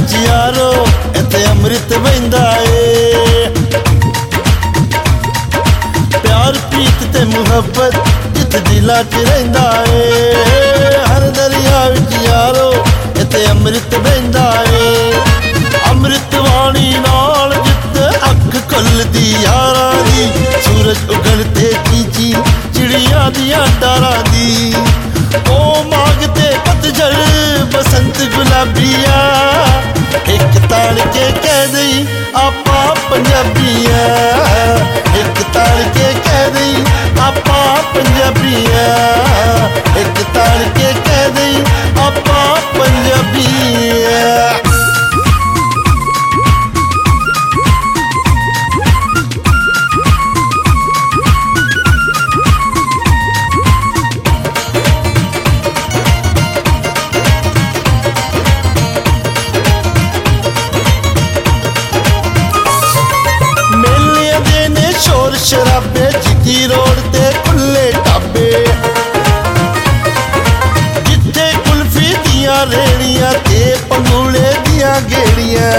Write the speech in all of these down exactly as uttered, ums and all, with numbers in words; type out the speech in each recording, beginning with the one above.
विच यारो इत्थे अमृत बहिंदा ए। प्यार प्रीत ते मुहब्बत जित दिला च रहिंदा ए। हर दरिया विच यारो इत्थे अमृत बहिंदा ए। अमृत वाणी नाल जित अख खुलदी यारां दी, सूरज उगलते चीची चिड़ियां दियां डारां दी। ओ मांगते पतझड़ बसंत गुलाबिया, एक ताल के कह दई आपा पंजाबिया। एक ताल के कह दई आपा पंजाबिया। एक ताल के कह दई आपा पंजाबिया। शोर शराबे जिटी रोड ते खुले ढाबे, जिथे कुल्फी दियां रेड़ियां ते पंगूड़े दियां गेड़ियां।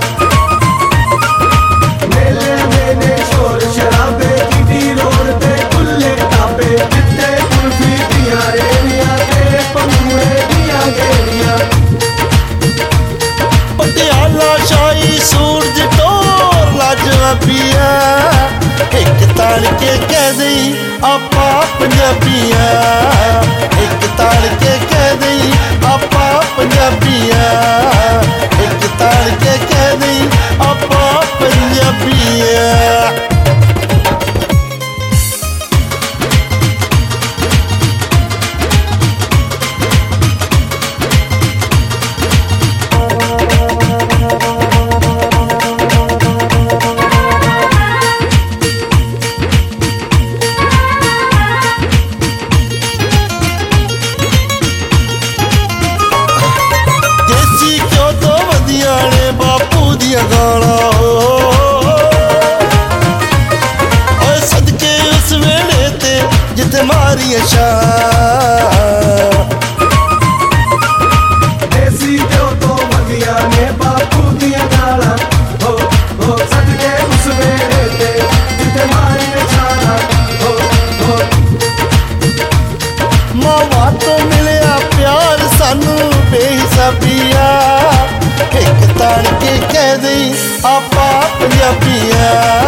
मेले मेले शोर शराबे जिटी रोड ते खुले ढाबे, जिथे कुल्फी दियां रेड़ियां ते पंगूड़े दियां गेड़ियां। पटियाला शाही सूरज टोर लाजवाबिया, एक ताल के कह दई आपा पंजाबिया। एक ताल के कह दई आपा पंजाबिया। एक ताल के कह दई आपा पंजाबिया। बापू दिया गाना हो और सदके उस वेले ते जिथे मारी शाह। देसी क्यों तो वधिया ने बापू दिया गाना हो हो, सदके उस वेले ते जिथे मारी शाह हो हो। मावा तो मिलिया प्यार सानू बेहिसाबिया, एक ताल के कह दई आपा पंजाबिया।